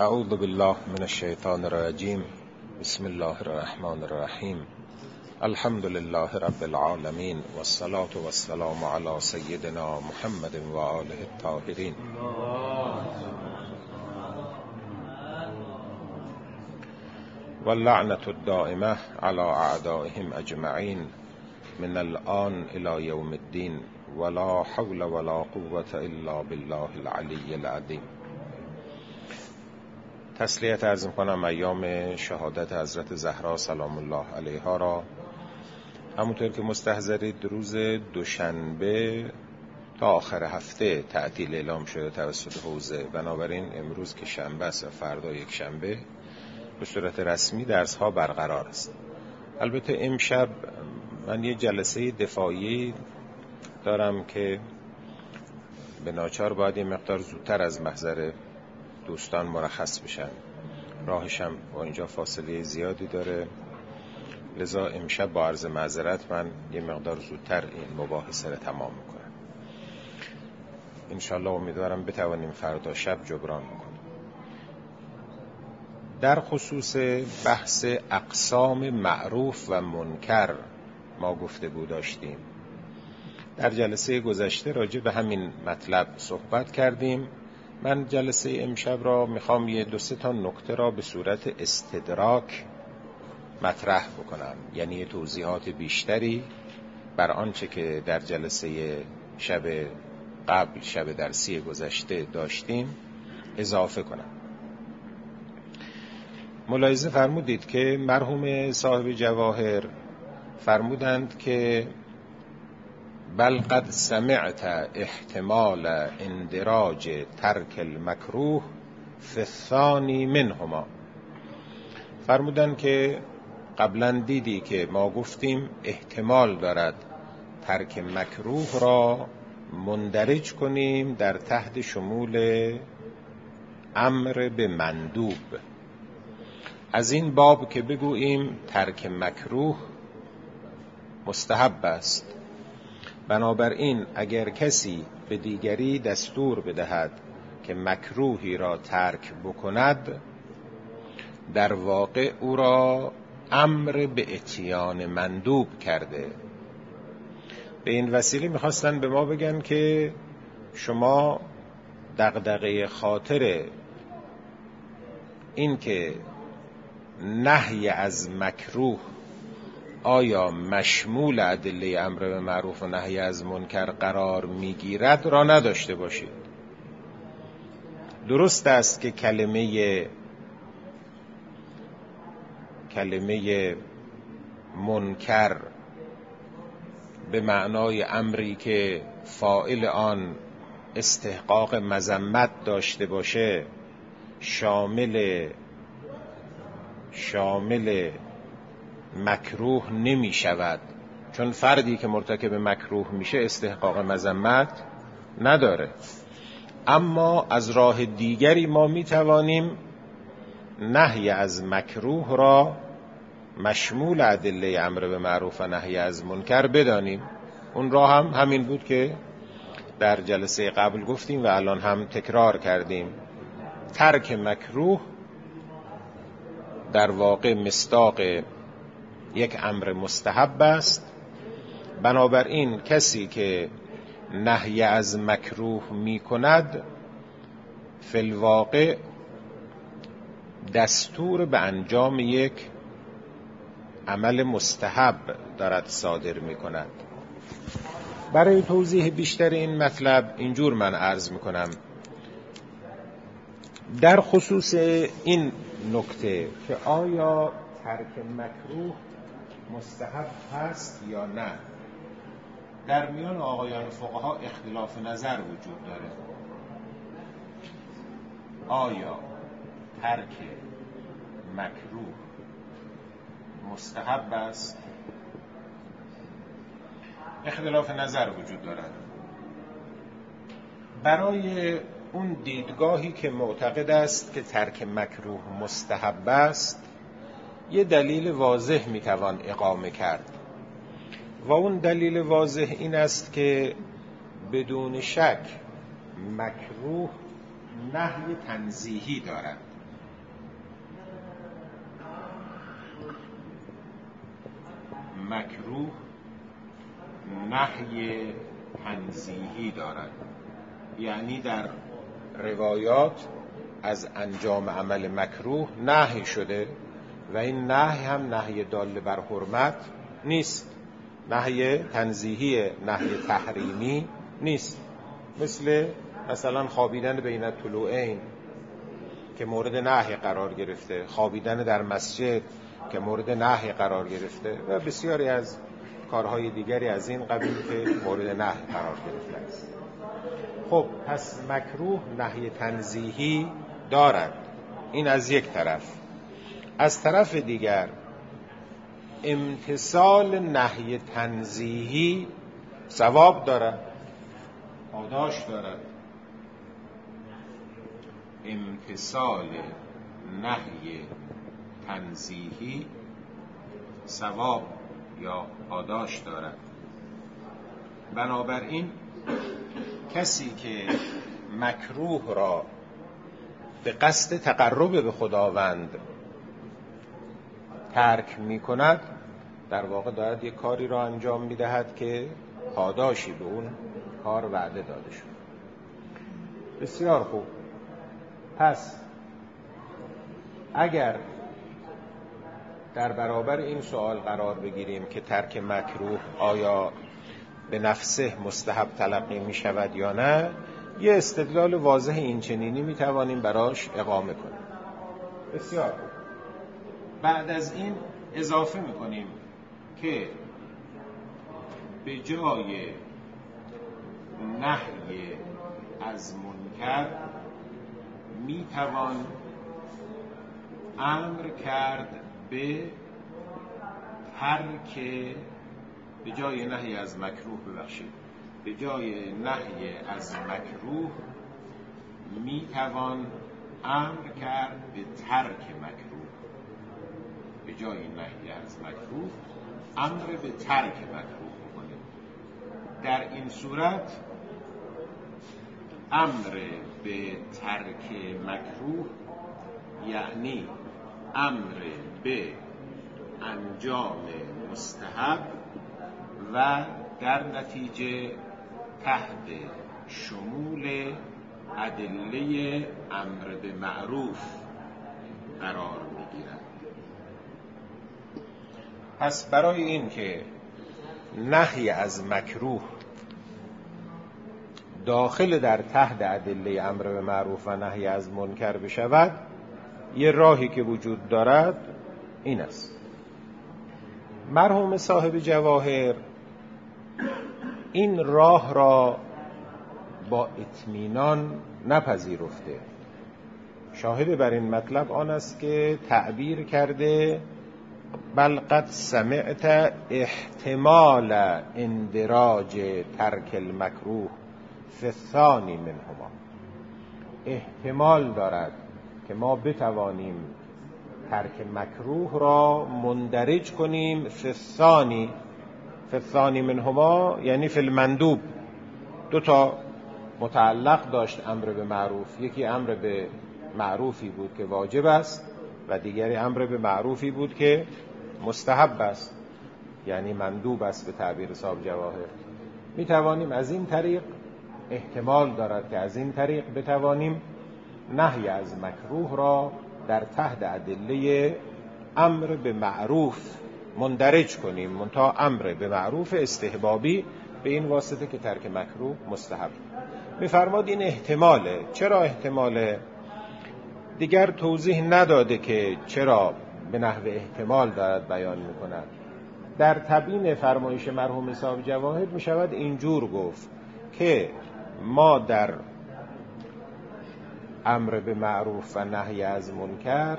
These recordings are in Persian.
اعوذ بالله من الشیطان الرجیم. بسم الله الرحمن الرحیم. الحمد لله رب العالمین والصلاة والسلام علی سیدنا محمد و آله الطاهرین. واللعنة الدائمة على اعدائهم اجمعین من الآن الى یوم الدین ولا حول ولا قوة الا بالله العلی العظیم. تسلیت عرض می‌کنم ایام شهادت حضرت زهرا سلام الله علیها را. همونطور که مستحضرید روز دوشنبه تا آخر هفته تعطیل اعلام شده توسط حوزه، بنابراین امروز که شنبه است و فردا یک شنبه به صورت رسمی درس ها برقرار است. البته امشب من یه جلسه دفاعی دارم که به ناچار باید یه مقدار زودتر از محضر دوستان مرخص بشن، راهشم با اینجا فاصله زیادی داره، لذا امشب با عرض معذرت من یه مقدار زودتر این مباحثه رو تمام میکنم. انشالله امیدوارم بتوانیم فردا شب جبران بکنیم. در خصوص بحث اقسام معروف و منکر ما گفتگو داشتیم. در جلسه گذشته راجع به همین مطلب صحبت کردیم. من جلسه امشب را میخوام یه 2-3 نکته را به صورت استدراک مطرح بکنم، یعنی توضیحات بیشتری بر آنچه که در جلسه شب قبل، شب درسی گذشته داشتیم اضافه کنم. ملاحظه فرمودید که مرحوم صاحب جواهر فرمودند که بل قد سمعت احتمال اندراج ترک المکروه فی الثانی منهما. فرمودند که قبلا دیدی که ما گفتیم احتمال دارد ترک مکروه را مندرج کنیم در تحت شمول امر به مندوب. از این باب که بگوییم ترک مکروه مستحب است، بنابراین اگر کسی به دیگری دستور بدهد که مکروهی را ترک بکند، در واقع او را امر به اتیان مندوب کرده. به این وسیله میخواستن به ما بگن که شما دغدغه خاطر این که نهی از مکروه آیا مشمول ادله امر به معروف و نهی از منکر قرار میگیرد را نداشته باشید. درست است که کلمه منکر به معنای امری که فاعل آن استحقاق مذمت داشته باشه شامل مکروه نمی شود، چون فردی که مرتکب مکروه میشه استحقاق مذمت نداره. اما از راه دیگری ما می توانیم نهی از مکروه را مشمول ادله امر به معروف و نهی از منکر بدانیم. اون راه هم همین بود که در جلسه قبل گفتیم و الان هم تکرار کردیم. ترک مکروه در واقع مصداق یک امر مستحب است، بنابراین کسی که نهی از مکروه می کند فی الواقع دستور به انجام یک عمل مستحب دارد صادر می کند. برای توضیح بیشتر این مطلب اینجور من عرض می کنم. در خصوص این نکته که آیا ترک مکروه مستحب هست یا نه، در میان آقایان فقها اختلاف نظر وجود داره. آیا ترک مکروه مستحب است؟ اختلاف نظر وجود دارد. برای اون دیدگاهی که معتقد است که ترک مکروه مستحب است یه دلیل واضح میتوان اقامه کرد و اون دلیل واضح این است که بدون شک مکروه نهی تنزیهی دارد. مکروه نهی تنزیهی دارد، یعنی در روایات از انجام عمل مکروه نهی شده و این نهی هم نهی دال بر حرمت نیست، نهی تنزیهی، نهی تحریمی نیست. مثلا خوابیدن بین الطلوعین که مورد نهی قرار گرفته، خوابیدن در مسجد که مورد نهی قرار گرفته و بسیاری از کارهای دیگری از این قبیل که مورد نهی قرار گرفته است. خب پس مکروه نهی تنزیهی دارد، این از یک طرف. از طرف دیگر امتثال نهی تنزیهی ثواب دارد، پاداش دارد. امتثال نهی تنزیهی ثواب یا پاداش دارد. بنابراین کسی که مکروه را به قصد تقرب به خداوند ترک می کند، در واقع دارد یک کاری را انجام می دهد که پاداشی به اون کار وعده داده شد. بسیار خوب. پس اگر در برابر این سوال قرار بگیریم که ترک مکروه آیا به نفسه مستحب تلقی می شود یا نه، یه استدلال واضح این چنینی می توانیم براش اقامه کنیم. بسیار خوب. بعد از این اضافه می کنیم که به جای نهی از منکر می توان امر کرد به ترک، به جای نهی از مکروه به جای نهی از مکروه می توان امر کرد به ترک مکروه. به جای نهی از مکروه امر به ترک مکروه کنیم. در این صورت امر به ترک مکروه یعنی امر به انجام مستحب و در نتیجه تحت شمول ادله امر به معروف قرار می‌گیرد. پس برای این که نهی از مکروه داخل در تحت ادله امر به معروف و نهی از منکر بشود، یه راهی که وجود دارد این است. مرحوم صاحب جواهر این راه را با اطمینان نپذیرفته. شاهد بر این مطلب آن است که تعبیر کرده بل قد سمعت احتمال اندراج ترک المکروه فی الثانی منهما. احتمال دارد که ما بتوانیم ترک مکروه را مندرج کنیم فی الثانی منهما، یعنی فی المندوب. دو تا متعلق داشت امر به معروف، یکی امر به معروفی بود که واجب است و دیگری امر به معروفی بود که مستحب است، یعنی مندوب است به تعبیر صاحب جواهر. می توانیم از این طریق، احتمال دارد که از این طریق بتوانیم نهی از مکروه را در تحت ادله امر به معروف مندرج کنیم، منتها امر به معروف استحبابی به این واسطه که ترک مکروه مستحب. می‌فرماد این احتماله. چرا احتماله؟ دیگر توضیح نداده که چرا به نحو احتمال دارد بیان می‌کند. در تبیین فرمایش مرحوم صاحب جواهر می‌شود اینجور گفت که ما در امر به معروف و نهی از منکر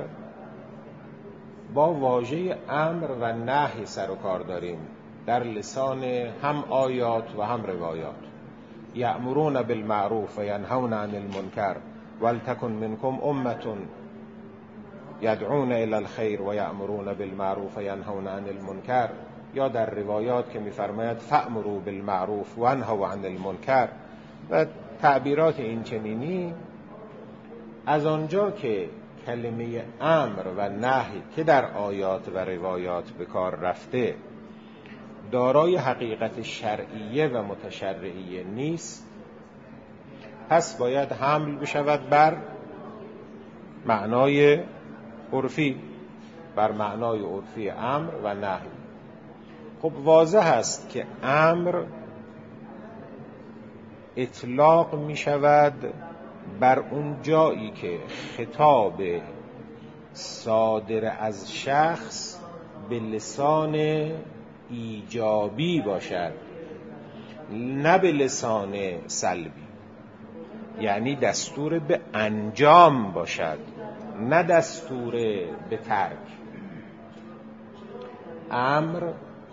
با واژه امر و نهی سر و کار داریم در لسان هم آیات و هم روایات. یأمرون بالمعروف و ینهون عن المنکر ولتکن منکم امة یدعون الی الخیر و یأمرون بالمعروف و ینهون عن المنکر، یا در روایات که می‌فرماید فأمروا بالمعروف و انهوا عن المنکر و تعبیرات این چنینی. از آنجا که کلمه امر و نهی که در آیات و روایات به کار رفته دارای حقیقت شرعیه و متشرعیه نیست، پس باید حمل بشود بر معنای عرفی، بر معنای عرفی امر و نهی. خب واضح است که امر اطلاق می شود بر اون جایی که خطاب صادر از شخص به لسان ایجابی باشد، نه به لسان سلبی، یعنی دستور به انجام باشد، نه دستور به ترک. امر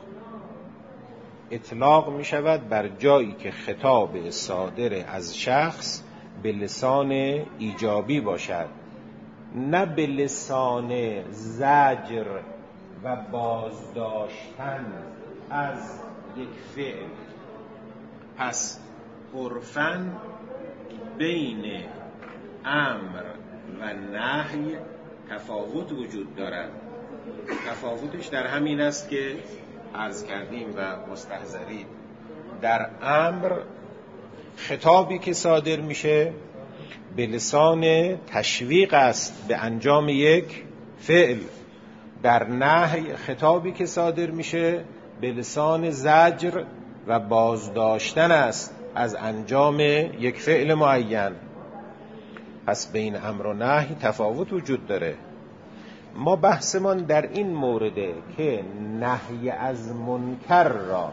اطلاق می شود بر جایی که خطاب صادر از شخص به لسان ایجابی باشد، نه به لسان زجر و بازداشتن از یک فعل. پس عرفاً بین امر و نهی تفاوت وجود دارد. تفاوتش در همین است که عرض کردیم و مستحضرید. در امر خطابی که صادر میشه به لسان تشویق است به انجام یک فعل. در نهی خطابی که صادر میشه به لسان زجر و بازداشتن است از انجام یک فعل معین. پس بین امر و نهی تفاوت وجود داره. ما بحثمان در این مورده که نهی از منکر را،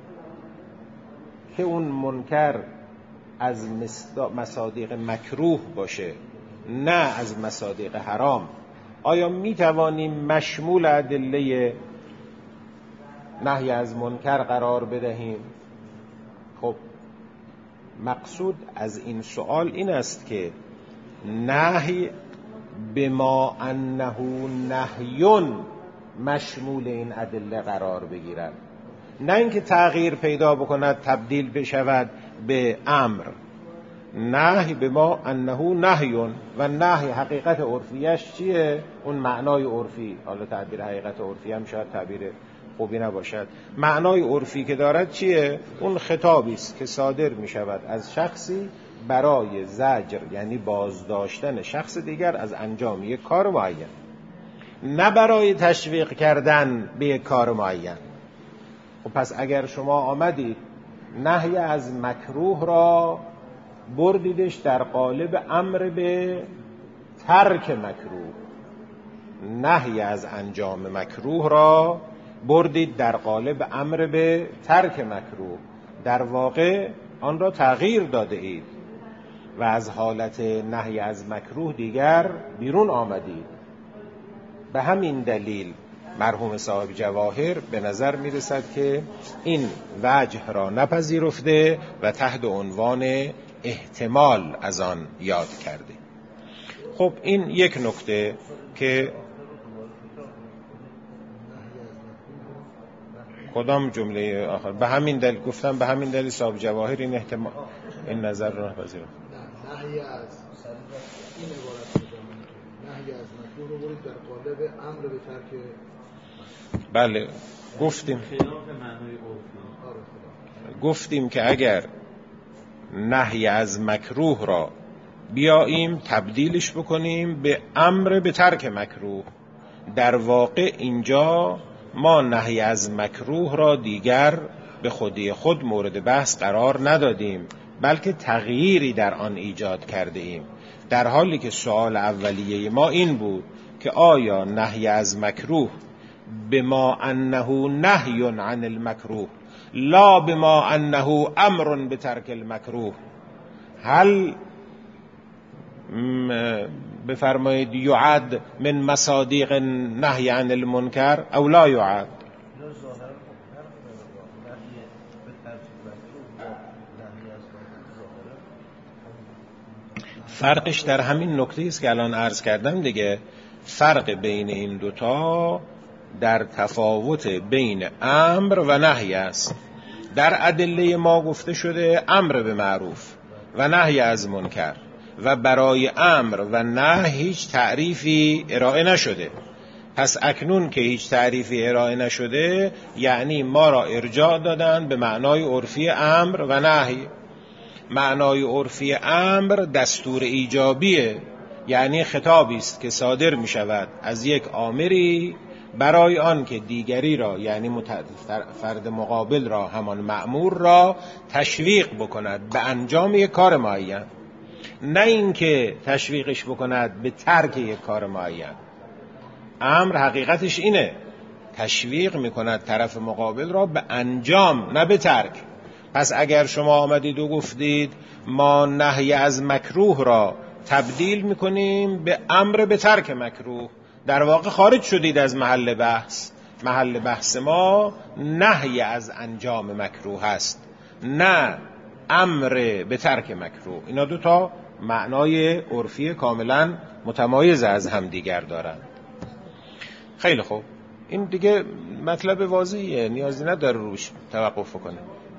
که اون منکر از مصادیق مکروه باشه نه از مصادیق حرام، آیا می توانیم مشمول ادله نهی از منکر قرار بدهیم؟ خب مقصود از این سوال این است که نهی بما انه نهیون مشمول این ادله قرار بگیرد، نه اینکه تغییر پیدا بکند تبدیل بشود به امر. نهی بما انه نهیون، و نهی حقیقت عرفیش چیه؟ اون معنای عرفی. حالا تعبیر حقیقت عرفی هم شاید تعبیر خوبی نباشد. معنای عرفی که دارد چیه؟ اون خطابی است که صادر می شود از شخصی برای زجر، یعنی بازداشتن شخص دیگر از انجام یک کار معین، نه برای تشویق کردن به یک کار معین. خب پس اگر شما آمدید نهی از مکروه را بردیدش در قالب امر به ترک مکروه، نهی از انجام مکروه را بردید در قالب امر به ترک مکروه، در واقع آن را تغییر داده اید و از حالت نهی از مکروه دیگر بیرون آمدید. به همین دلیل مرحوم صاحب جواهر به نظر می رسد که این وجه را نپذیرفته و تحت عنوان احتمال از آن یاد کرده. خب این یک نکته که کدام جمله آخر به همین دلیل گفتم، به همین دلیل صاحب جواهر این احتمال این نظر را نپذیرفته. نهی از این عبارت نهی از مکروه رو برید در قالب امر به ترک. بله گفتیم که اگر نهی از مکروه را بیاییم تبدیلش بکنیم به امر به ترک مکروه، در واقع اینجا ما نهی از مکروه را دیگر به خودی خود مورد بحث قرار ندادیم، بلکه تغییری در آن ایجاد کرده ایم، در حالی که سوال اولیه ما این بود که آیا نهی از مکروه بما انه نهی عن المکروه لا بما انه امر بترک المکروه، هل بفرمایید یعد من مصادیق نهی عن المنکر او لا یعد؟ فرقش در همین نکته است که الان عرض کردم دیگه. فرق بین این دوتا در تفاوت بین امر و نهی است. در ادله ما گفته شده امر به معروف و نهی از منکر، و برای امر و نه هیچ تعریفی ارائه نشده. پس اکنون که هیچ تعریفی ارائه نشده یعنی ما را ارجاع دادن به معنای عرفی امر و نهی. معنای عرفی امر دستور ایجابیه، یعنی خطابی است که صادر می شود از یک آمری برای آن که دیگری را، یعنی فرد مقابل را، همان مأمور را تشویق بکند به انجام یک کار معین، نه اینکه تشویقش بکند به ترک یک کار معین. امر حقیقتش اینه، تشویق میکند طرف مقابل را به انجام نه به ترک. پس اگر شما آمدید و گفتید ما نهی از مکروه را تبدیل میکنیم به امر به ترک مکروه، در واقع خارج شدید از محل بحث. محل بحث ما نهی از انجام مکروه است، نه امر به ترک مکروه. اینا دو تا معنای عرفی کاملا متمایز از هم دیگر دارند. خیلی خوب، این دیگه مطلب واضحیه، نیازی نداره روش توقف کنه.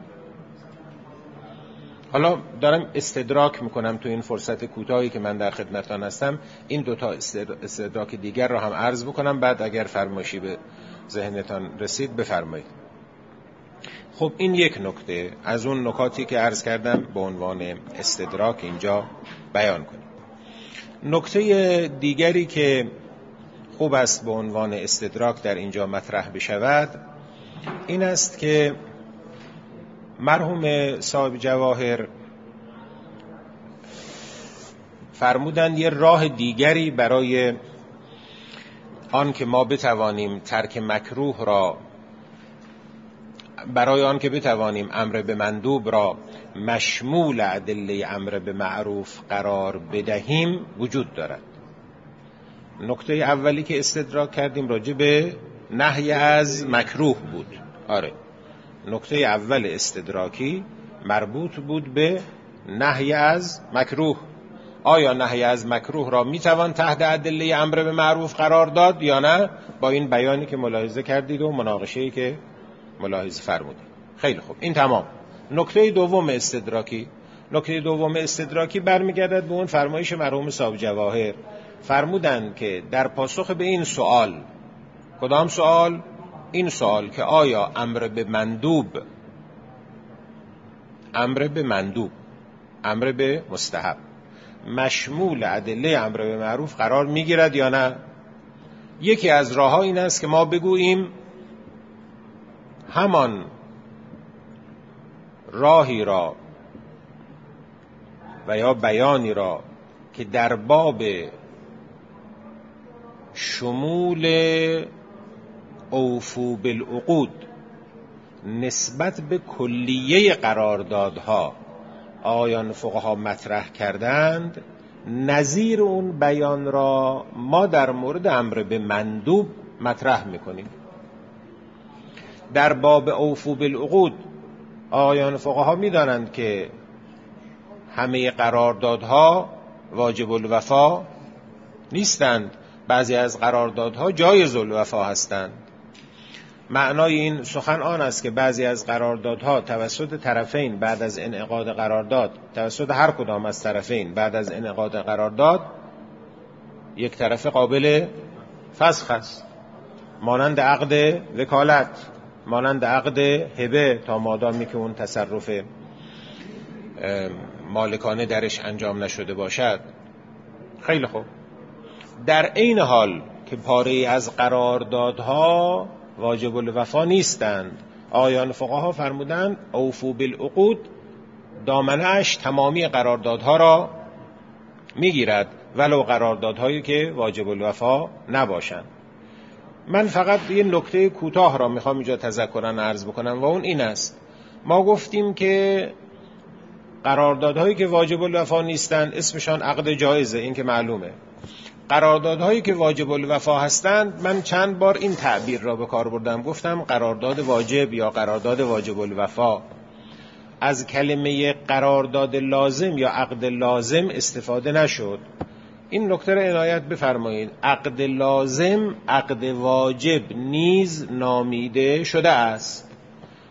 حالا دارم استدراک میکنم تو این فرصت کوتاهی که من در خدمتتان هستم، این دوتا استدراک دیگر رو هم عرض بکنم، بعد اگر فرمایشی به ذهنتان رسید بفرمایید. خب این یک نکته از اون نکاتی که عرض کردم به عنوان استدراک اینجا بیان کنیم. نکته دیگری که خوب است به عنوان استدراک در اینجا مطرح بشود این است که مرحوم صاحب جواهر فرمودند یه راه دیگری برای آن که ما بتوانیم ترک مکروه را، برای آن که بتوانیم امر به مندوب را مشمول ادله امر به معروف قرار بدهیم وجود دارد. نکته اولی که استدراک کردیم راجع به نهی از مکروه بود. آره، نکته اول استدراکی مربوط بود به نهی از مکروه. آیا نهی از مکروه را میتوان تحت ادله امر به معروف قرار داد یا نه؟ با این بیانی که ملاحظه کردید و مناقشه‌ای که ملاحظه فرمودید. خیلی خوب، این تمام. نکته دوم استدراکی برمیگردد به اون فرمایش مرحوم صاحب جواهر. فرمودند که در پاسخ به این سوال، کدام سوال؟ این سوال که آیا امر به مستحب مشمول ادله امر به معروف قرار میگیرد یا نه؟ یکی از راه‌ها این است که ما بگوییم همان راهی را و یا بیانی را که در باب شمول اوفو بالعقود نسبت به کلیه قراردادها آیان فقها مطرح کردند، نظیر اون بیان را ما در مورد امر به مندوب مطرح میکنیم. در باب اوفو بالعقود آیان فقها میدانند که همه قراردادها واجب الوفا نیستند، بعضی از قراردادها جایز الوفا هستند. معنای این سخن آن است که بعضی از قراردادها توسط طرفین بعد از انعقاد قرارداد، توسط هر کدام از طرفین بعد از انعقاد قرارداد یک طرف قابل فسخ است، مانند عقد وکالت، مانند عقد هبه، تا مادامی که اون تصرف مالکانه درش انجام نشده باشد. خیلی خوب، در این حال که پاره از قراردادها واجب الوفا نیستند، آیان فقها فرمودند اوفو بالعقود دامنه‌اش تمامی قراردادها را میگیرد ولو قراردادهایی که واجب الوفا نباشند. من فقط یه نکته کوتاه را میخوام اینجا تذکراً عرض بکنم و اون این است: ما گفتیم که قراردادهایی که واجب الوفا نیستند اسمشان عقد جایزه، این که معلومه. قراردادهایی که واجب الوفا هستند، من چند بار این تعبیر را به کار بردم، گفتم قرارداد واجب یا قرارداد واجب الوفا. از کلمه قرارداد لازم یا عقد لازم استفاده نشد. این نکته را عنایت بفرمایید. عقد لازم عقد واجب نیز نامیده شده است،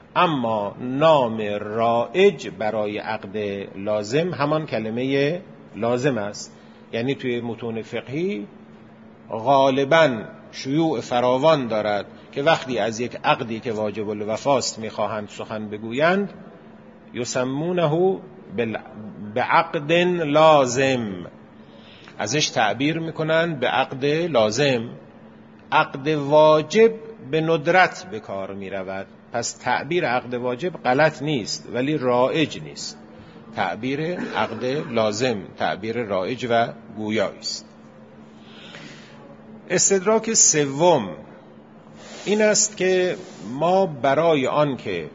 اما نام رایج برای عقد لازم همان کلمه لازم است. یعنی توی متون فقهی غالباً شیوع فراوان دارد که وقتی از یک عقدی که واجب الوفاست میخواهند سخن بگویند یسمونه بعقد لازم، ازش تعبیر میکنن به عقد لازم. عقد واجب به ندرت به کار میرود، پس تعبیر عقد واجب غلط نیست ولی رایج نیست. تعبیر عقد لازم تعبیر رایج و گویایی است. استدراک سوم این است که ما برای آن که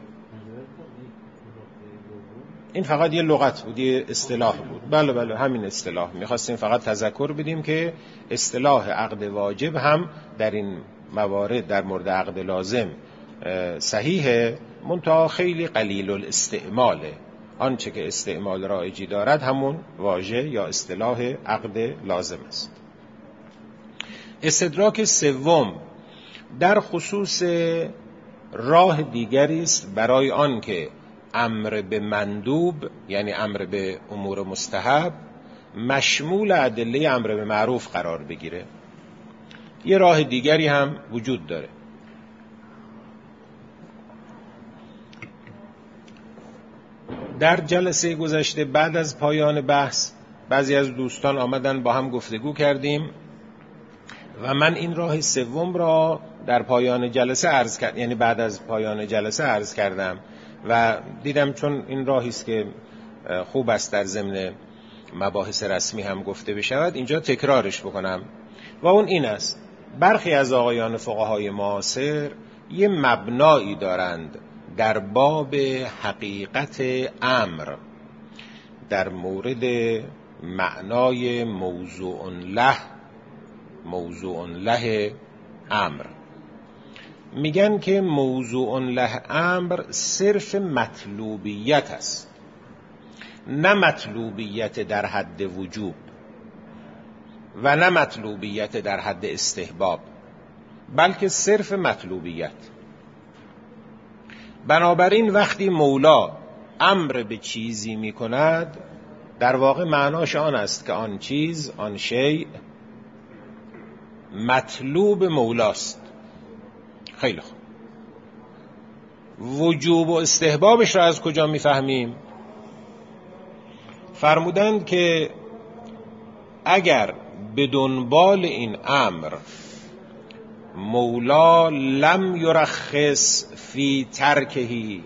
این فقط یه لغت بود، یه اصطلاح بود. بله همین اصطلاح میخواستیم فقط تذکر بدیم که اصطلاح عقد واجب هم در این موارد در مورد عقد لازم صحیحه، منتها خیلی قلیل الاستعماله. آنچه که استعمال رایجی دارد همون واژه یا اصطلاح عقد لازم است. استدراک سوم در خصوص راه دیگری است برای آن که امر به مندوب یعنی امر به امور مستحب مشمول ادله امر به معروف قرار بگیره. یه راه دیگری هم وجود داره. در جلسه گذشته بعد از پایان بحث بعضی از دوستان آمدن با هم گفتگو کردیم و من این راه سوم را در پایان جلسه عرض کردم، یعنی بعد از پایان جلسه عرض کردم و دیدم چون این راهی است که خوب است در ضمن مباحث رسمی هم گفته بشود اینجا تکرارش بکنم و اون این است: برخی از آقایان فقهای معاصر یه مبنایی دارند در باب حقیقت امر در مورد معنای موضوع له امر. میگن که موضوع له امر صرف مطلوبیت است، نه مطلوبیت در حد وجوب و نه مطلوبیت در حد استحباب، بلکه صرف مطلوبیت. بنابراین وقتی مولا امر به چیزی می کند در واقع معناش آن است که آن چیز، آن شیء مطلوب مولاست. خیلی خوب. وجوب و استحبابش را از کجا می فهمیم؟ فرمودند که اگر به دنبال این امر مولا لم یرخص فی ترکهی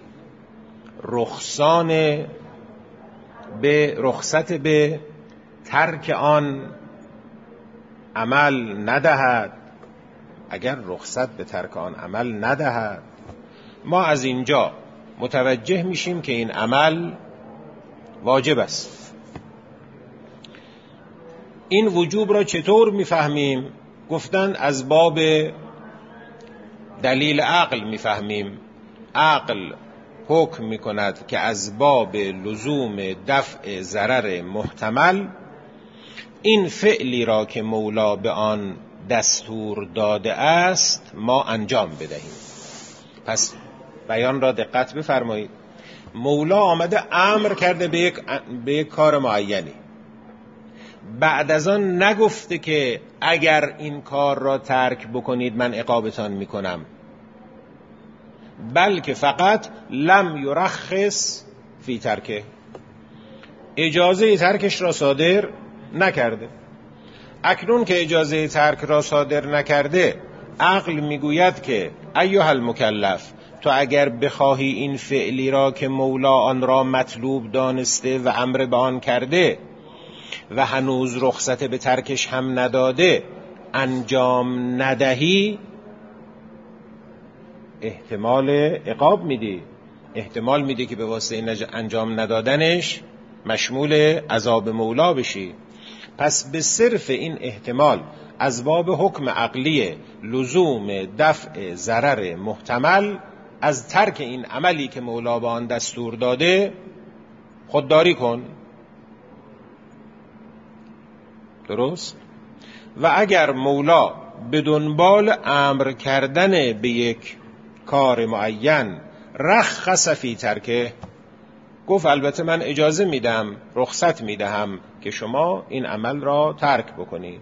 رخصت به ترک آن عمل ندهد، اگر رخصت به ترک آن عمل ندهد، ما از اینجا متوجه میشیم که این عمل واجب است. این وجوب را چطور میفهمیم؟ گفتن از باب دلیل عقل میفهمیم. عقل حکم میکند که از باب لزوم دفع ضرر محتمل این فعلی را که مولا به آن دستور داده است ما انجام بدهیم. پس بیان را دقت بفرمایید. مولا آمده امر کرده به یک کار معینی، بعد از آن نگفته که اگر این کار را ترک بکنید من عقابتان میکنم، بلکه فقط لم یرخص فی ترکه، اجازه ترکش را صادر نکرده. اکنون که اجازه ترک را صادر نکرده، عقل میگوید که ایها المکلف، تو اگر بخواهی این فعلی را که مولا آن را مطلوب دانسته و امر به آن کرده و هنوز رخصت به ترکش هم نداده انجام ندهی، احتمال عقاب میدی، احتمال میدی که به واسطه انجام ندادنش مشمول عذاب مولا بشی. پس به صرف این احتمال از باب حکم عقلی لزوم دفع ضرر محتمل از ترک این عملی که مولا به آن دستور داده خودداری کن. درست؟ و اگر مولا به دنبال امر کردن به یک کار معین رخص فی ترکه، گفت البته من اجازه میدم، رخصت میدهم که شما این عمل را ترک بکنید.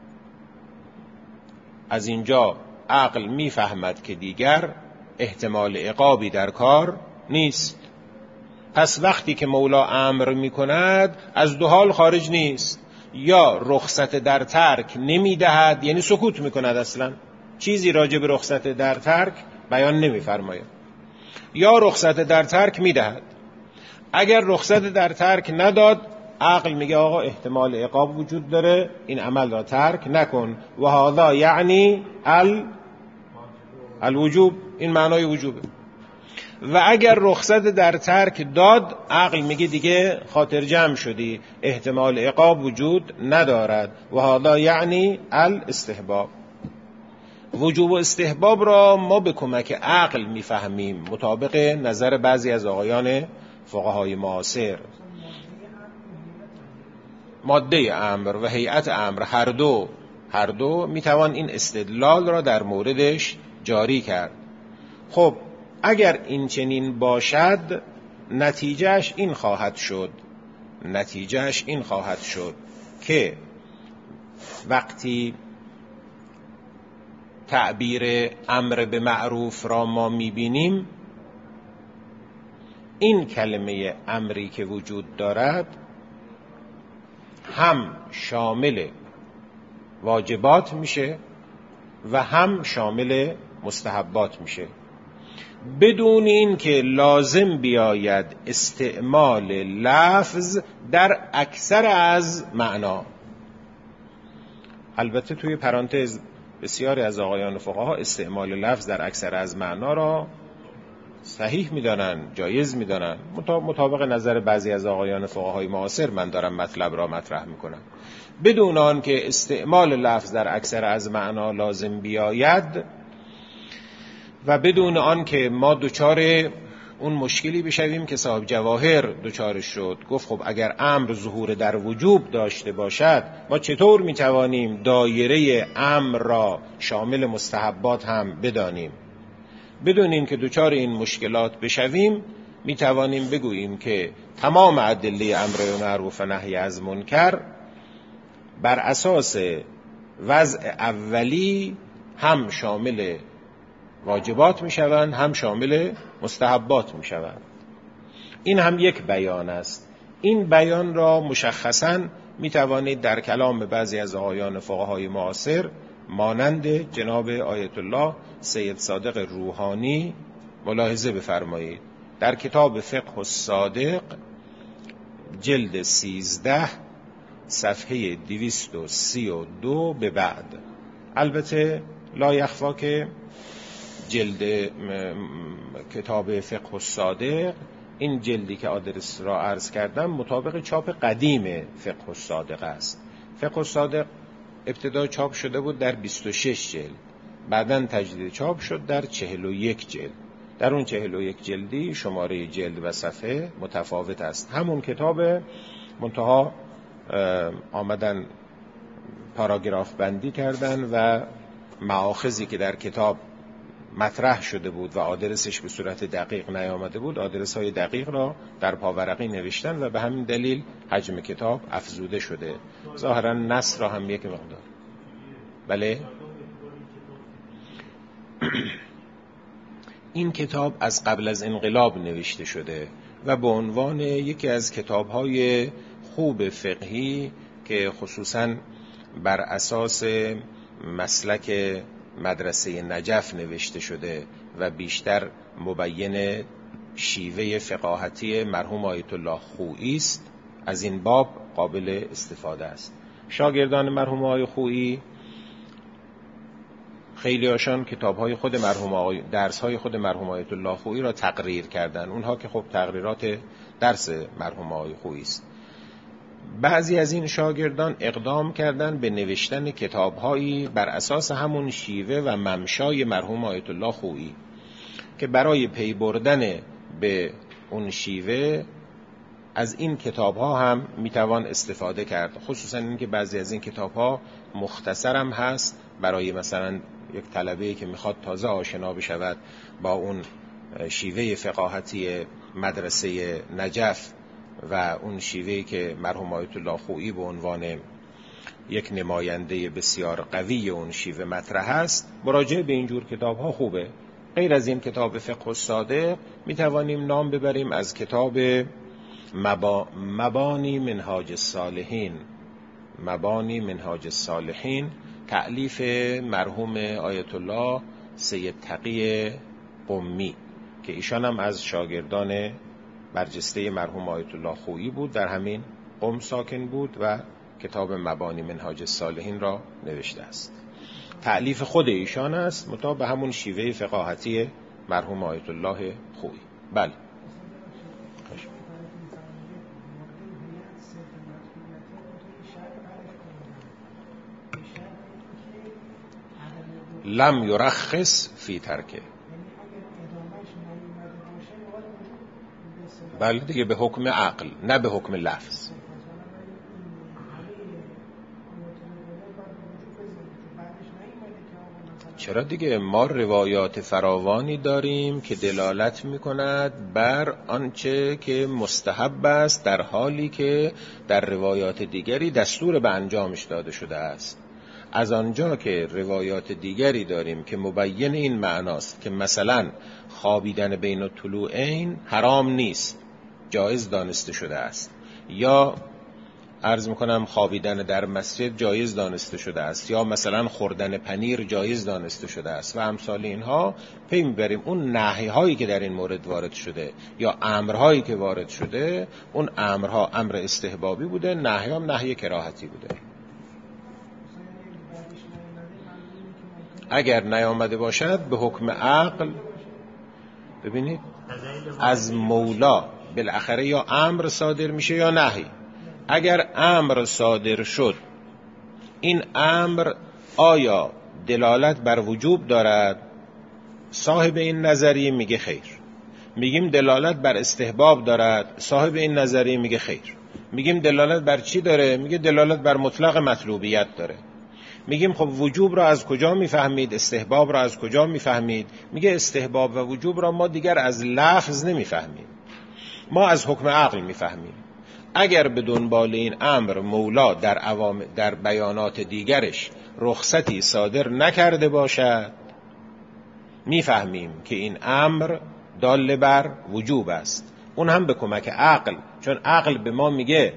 از اینجا عقل میفهمد که دیگر احتمال عقابی در کار نیست. پس وقتی که مولا امر میکند از دو حال خارج نیست، یا رخصت در ترک نمیدهد، یعنی سکوت میکند، اصلا چیزی راجع به رخصت در ترک بیان نمیفرماید، یا رخصت در ترک میدهد. اگر رخصت در ترک نداد، عقل میگه آقا احتمال عقاب وجود داره، این عمل را ترک نکن. و هذا یعنی الوجوب، این معنای وجوبه. و اگر رخصت در ترک داد، عقل میگه دیگه خاطر جمع شدی، احتمال عقاب وجود ندارد. و هذا یعنی الاستحباب. وجوب و استحباب را ما به کمک عقل میفهمیم، مطابق نظر بعضی از آقایان فقهای معاصر. ماده امر و هیئت امر هر دو میتوان این استدلال را در موردش جاری کرد. خب اگر این چنین باشد، نتیجهش این خواهد شد که وقتی تعبیر امر به معروف را ما میبینیم، این کلمه امری که وجود دارد هم شامل واجبات میشه و هم شامل مستحبات میشه، بدون این که لازم بیاید استعمال لفظ در اکثر از معنا. البته توی پرانتز بسیاری از آقایان فقها استعمال لفظ در اکثر از معنا را صحیح میدانن، جایز میدانن. مطابق نظر بعضی از آقایان فقهای معاصر من دارم مطلب را مطرح میکنم. بدون آن که استعمال لفظ در اکثر از معنا لازم بیاید و بدون آن که ما دچار اون مشکلی بشویم که صاحب جواهر دچارش شد، گفت خب اگر امر ظهور در وجوب داشته باشد، ما چطور میتوانیم دایره امر را شامل مستحبات هم بدانیم؟ بدون این که دچار این مشکلات بشویم، میتوانیم بگوییم که تمام ادله امر معروف و نهی از منکر بر اساس وضع اولی هم شامل واجبات میشوند، هم شامل مستحبات میشوند. این هم یک بیان است. این بیان را مشخصاً میتوانید در کلام بعضی از آقایان فقهای معاصر مانند جناب آیت الله سید صادق روحانی ملاحظه بفرمایید. در کتاب فقه الصادق جلد 13 صفحه 232 به بعد. البته لا یخفا که جلد کتاب فقه الصادق، این جلدی که آدرس را عرض کردم، مطابق چاپ قدیم فقه الصادق است. فقه الصادق ابتدا چاپ شده بود در 26 جلد، بعداً تجدید چاپ شد در 41 جلد. در اون 41 جلدی شماره جلد و صفحه متفاوت است. همون کتاب، منتها آمدن پاراگراف بندی کردن و مآخذی که در کتاب مطرح شده بود و آدرسش به صورت دقیق نیامده بود، آدرس های دقیق را در پاورقی نوشتن و به همین دلیل حجم کتاب افزوده شده. ظاهرا نص را هم یک مقدار. بله این کتاب از قبل از انقلاب نوشته شده و به عنوان یکی از کتاب‌های خوب فقهی که خصوصاً بر اساس مسلک مدرسه نجف نوشته شده و بیشتر مبین شیوه فقاهتی مرحوم آیت الله خویی است، از این باب قابل استفاده است. شاگردان مرحوم آقای خویی خیلی هاشان کتاب‌های خود مرحوم آقای، درس‌های خود مرحوم آیت الله خویی را تقریر کردن. اونها که خب تقریرات درس مرحوم آقای خویی است. بعضی از این شاگردان اقدام کردند به نوشتن کتاب‌هایی بر اساس همون شیوه و ممشای مرحوم آیت الله خویی که برای پی بردن به اون شیوه از این کتاب‌ها هم میتوان استفاده کرد. خصوصا اینکه بعضی از این کتاب‌ها مختصر هم هست برای مثلا یک طلبه‌ای که میخواد تازه آشنا بشود با اون شیوه فقاهتی مدرسه نجف و اون شیوهی که مرحوم آیت الله خویی به عنوان یک نماینده بسیار قوی اون شیوه مطرح است، مراجعه به اینجور کتاب ها خوبه. غیر از این کتاب فقه الصادق می توانیم نام ببریم از کتاب مبانی منهاج الصالحین، مبانی منهاج الصالحین، تألیف مرحوم آیت الله سید تقی قمی که ایشان هم از شاگردان برجسته مرحوم آیت الله خویی بود، در همین قم ساکن بود و کتاب مبانی منهاج الصالحین را نوشته است. تألیف خود ایشان است، مطابق همون شیوه فقاهتی مرحوم آیت الله خویی. بله. لم یرخص فی ترکه. بله دیگه، به حکم عقل نه به حکم لفظ. چرا دیگه، ما روایات فراوانی داریم که دلالت می‌کند بر آنچه که مستحب است، در حالی که در روایات دیگری دستور به انجامش داده شده است. از آنجا که روایات دیگری داریم که مبین این معناست که مثلا خوابیدن بین الطلوعین حرام نیست، جایز دانسته شده است، یا عرض میکنم خوابیدن در مسجد جایز دانسته شده است، یا مثلا خوردن پنیر جایز دانسته شده است و امثال اینها، پی میبریم اون نهی هایی که در این مورد وارد شده یا امرهایی که وارد شده، اون امرها امر استحبابی بوده، نهی هم نهی کراهتی بوده. اگر نیامده باشد به حکم عقل، ببینید از مولا بالاخره یا امر صادر میشه یا نهی. اگر امر صادر شد، این امر آیا دلالت بر وجوب دارد؟ صاحب این نظریه میگه خیر. میگیم دلالت بر استحباب دارد، صاحب این نظریه میگه خیر. میگیم دلالت بر چی داره؟ میگه دلالت بر مطلق مطلوبیت داره. میگیم خب وجوب را از کجا میفهمید؟ استحباب را از کجا میفهمید؟ میگه استحباب و وجوب را ما دیگر از لفظ نمیفهمیم، ما از حکم عقل میفهمیم. اگر به دنبال این امر مولا در بیانات دیگرش رخصتی صادر نکرده باشد، میفهمیم که این امر دال بر وجوب است، اون هم به کمک عقل، چون عقل به ما میگه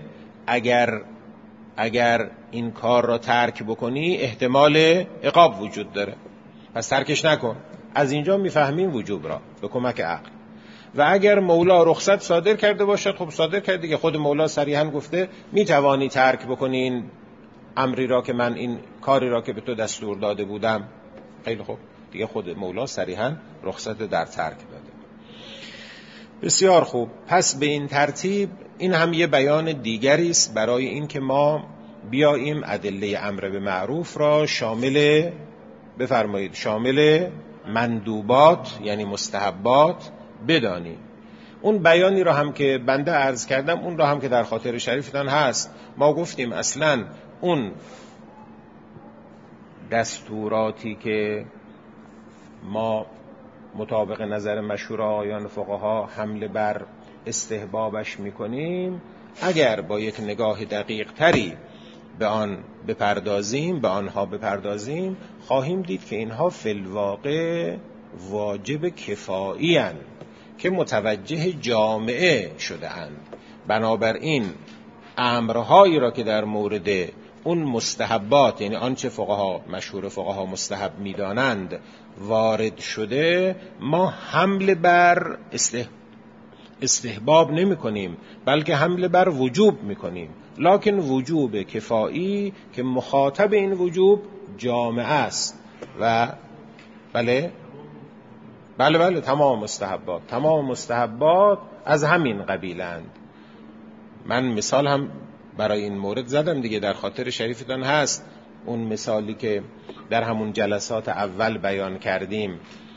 اگر این کار را ترک بکنی احتمال عقاب وجود داره، پس ترکش نکن. از اینجا میفهمیم وجوب را به کمک عقل. و اگر مولا رخصت صادر کرده باشد، خب صادر کرده دیگه، خود مولا صریحا گفته میتوانی ترک بکنی این امری را که من، این کاری را که به تو دستور داده بودم. خیلی خوب دیگه، خود مولا صریحا رخصت در ترک داده. بسیار خوب. پس به این ترتیب این هم یه بیان دیگری است برای این که ما بیاییم ادله امر به معروف را شامل مندوبات یعنی مستحبات بدانیم. اون بیانی را هم که بنده عرض کردم، اون را هم که در خاطر شریفتان هست، ما گفتیم اصلا اون دستوراتی که ما مطابق نظر مشهور آیان فقها حمله بر استحبابش میکنیم، اگر با یک نگاه دقیق تری به آنها بپردازیم، خواهیم دید که اینها فی الواقع واجب کفایی اند که متوجه جامعه شده اند. بنابراین امرهایی را که در مورد اون مستحبات، یعنی آنچه مشهور فقها مستحب میدانند وارد شده، ما حمله بر استحباب نمی کنیم، بلکه حمله بر وجوب می کنیم، لکن وجوب کفایی که مخاطب این وجوب جامعه است. و بله تمام مستحبات از همین قبیلند. من مثال هم برای این مورد زدم دیگه، در خاطر شریفتان هست. اون مثالی که در همون جلسات اول بیان کردیم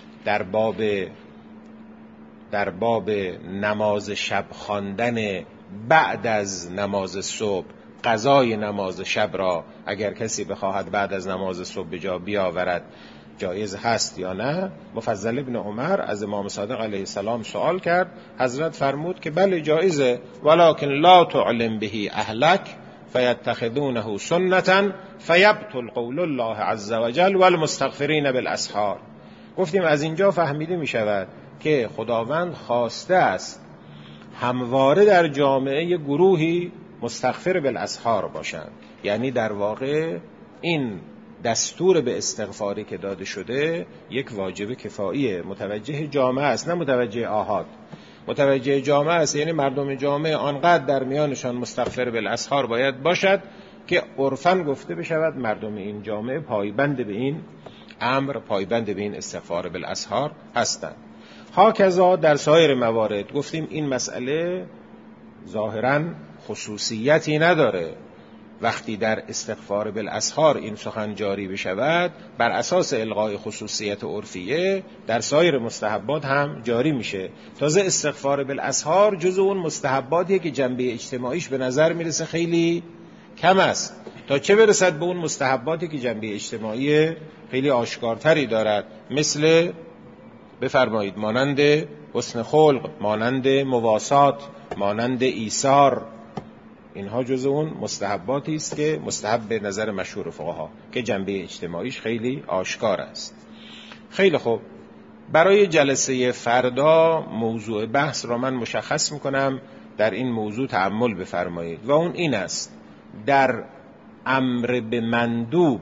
در باب نماز شب خواندن بعد از نماز صبح، قضای نماز شب را اگر کسی بخواهد بعد از نماز صبح به جا بیاورد جایز هست یا نه، مفضل ابن عمر از امام صادق علیه السلام سوال کرد، حضرت فرمود که بله جایزه، ولکن لا تعلم به اهلک فیتخذونه سنتا فیبطل قول الله عز وجل والمستغفرین بالاسحار. گفتیم از اینجا فهمیده می شود که خداوند خواسته است همواره در جامعه گروهی مستغفر بالاسحار باشند. یعنی در واقع این دستور به استغفاری که داده شده یک واجب کفاییه، متوجه جامعه است نه متوجه آحاد. متوجه جامعه است یعنی مردم جامعه آنقدر در میانشان مستغفر بالاسحار باید باشد که عرفاً گفته بشود مردم این جامعه پایبند به این امر، پایبند به این استغفار بالاسحار هستند. هاکذا در سایر موارد گفتیم این مسئله ظاهراً خصوصیتی نداره. وقتی در استغفار بالاسحار این سخن جاری بشود بر اساس الغای خصوصیت عرفیه در سایر مستحبات هم جاری میشه. تازه استغفار بالاسحار جز اون مستحباتیه که جنبه اجتماعیش به نظر میرسه خیلی کم است، تا چه برسد به اون مستحباتی که جنبه اجتماعی خیلی آشکارتری دارد، مثل بفرمایید مانند حسن خلق، مانند مواسات، مانند ایثار. اینها جز اون مستحباتی است که مستحب به نظر مشهور فقها که جنبه اجتماعیش خیلی آشکار است. خیلی خوب، برای جلسه فردا موضوع بحث را من مشخص میکنم. در این موضوع تأمل بفرمایید و اون این است: در امر به مندوب،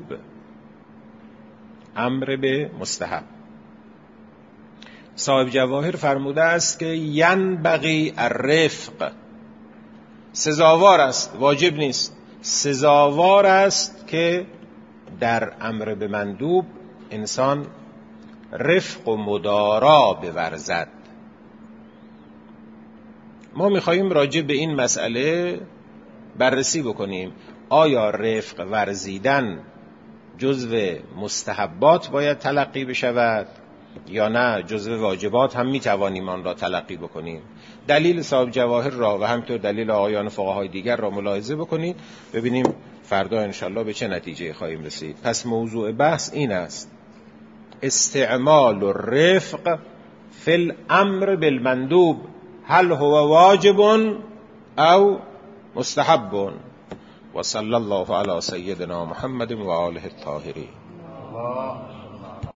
امر به مستحب، صاحب جواهر فرموده است که ینبغی الرفق، سزاوار است، واجب نیست، سزاوار است که در امر به مندوب انسان رفق و مدارا بورزد. ما میخواییم راجع به این مسئله بررسی بکنیم. آیا رفق ورزیدن جزو مستحبات باید تلقی بشود یا نه جزو واجبات هم میتوانیم آن را تلقی بکنیم؟ دلیل صاحب جواهر را و همینطور دلیل آقایان فقهای دیگر را ملاحظه بکنید، ببینیم فردا انشالله به چه نتیجه خواهیم رسید. پس موضوع بحث این است: استعمال الرفق فی الامر بالمندوب، هل هو واجب او مستحب؟ و صلی الله علی سیدنا محمد و آله الطاهرین.